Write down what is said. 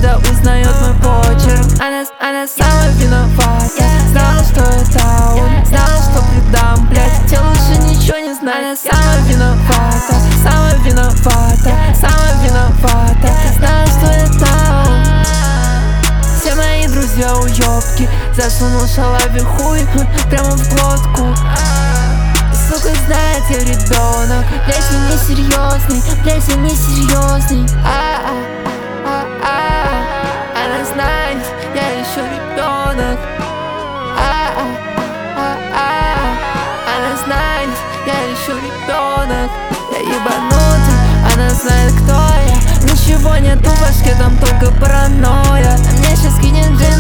когда узнает мой почерк. Она самая виновата. Знала, что это он, знала, что предам, блядь. Хотел лучше ничего не знать. Она самая виновата, самая виновата, самая виновата. Знала, что это он. Все мои друзья уёбки. Засунул шалаве хуй прямо в глотку. Сука знает, я ребенок. Блядь, я не серьезный, блядь, я не серьезный. Она знает, я еще ребенок. Она знает, я еще ребенок. Я ебанутый, она знает, кто я. Ничего нету в башке, там только паранойя. На мне сейчас кинет